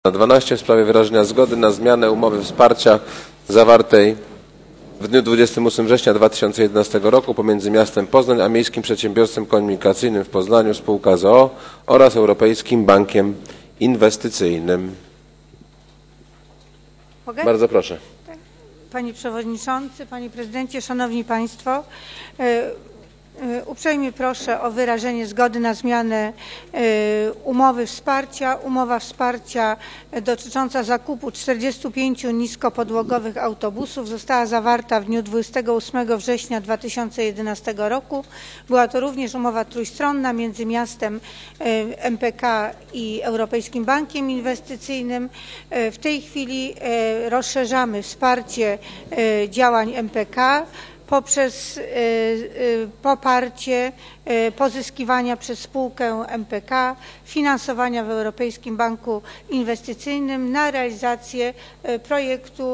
Na 12 w sprawie wyrażenia zgody na zmianę umowy wsparcia zawartej w dniu 28 września 2011 roku pomiędzy miastem Poznań a Miejskim Przedsiębiorstwem Komunikacyjnym w Poznaniu spółka z o.o. oraz Europejskim Bankiem Inwestycyjnym. Mogę? Bardzo proszę. Panie Przewodniczący, Panie Prezydencie, Szanowni Państwo, uprzejmie proszę o wyrażenie zgody na zmianę umowy wsparcia. Umowa wsparcia dotycząca zakupu 45 niskopodłogowych autobusów została zawarta w dniu 28 września 2011 roku. Była to również umowa trójstronna między miastem MPK i Europejskim Bankiem Inwestycyjnym. W tej chwili rozszerzamy wsparcie działań MPK poprzez poparcie pozyskiwania przez spółkę MPK finansowania w Europejskim Banku Inwestycyjnym na realizację projektu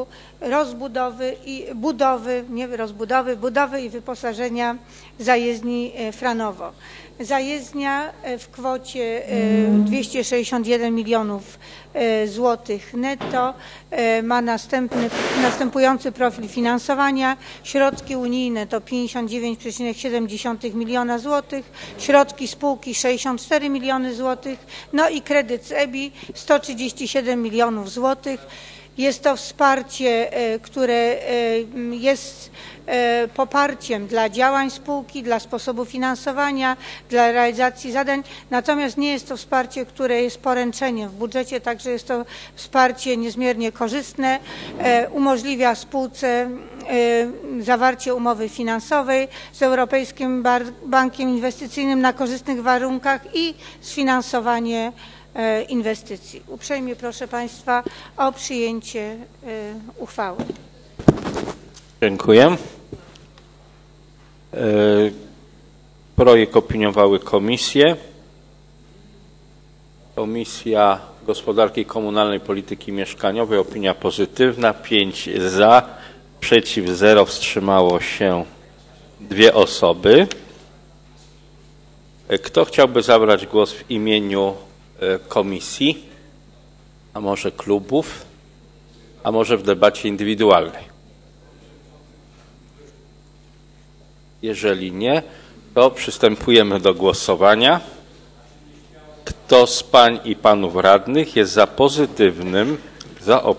budowy i wyposażenia zajezdni Franowo. Zajezdnia w kwocie 261 milionów złotych netto ma następujący profil finansowania. Środki unijne to 59,7 miliona złotych, środki spółki 64 miliony złotych, no i kredyt z EBI 137 milionów złotych. Jest to wsparcie, które jest poparciem dla działań spółki, dla sposobu finansowania, dla realizacji zadań, natomiast nie jest to wsparcie, które jest poręczeniem w budżecie, także jest to wsparcie niezmiernie korzystne, umożliwia spółce zawarcie umowy finansowej z Europejskim Bankiem Inwestycyjnym na korzystnych warunkach i sfinansowanie inwestycji. Uprzejmie proszę Państwa o przyjęcie uchwały. Dziękuję. Projekt opiniowały komisje. Komisja Gospodarki Komunalnej i Polityki Mieszkaniowej, opinia pozytywna, 5 za, przeciw 0, wstrzymało się 2 osoby. Kto chciałby zabrać głos w imieniu komisji, a może klubów, a może w debacie indywidualnej? Jeżeli nie, to przystępujemy do głosowania. Kto z pań i panów radnych jest za pozytywnym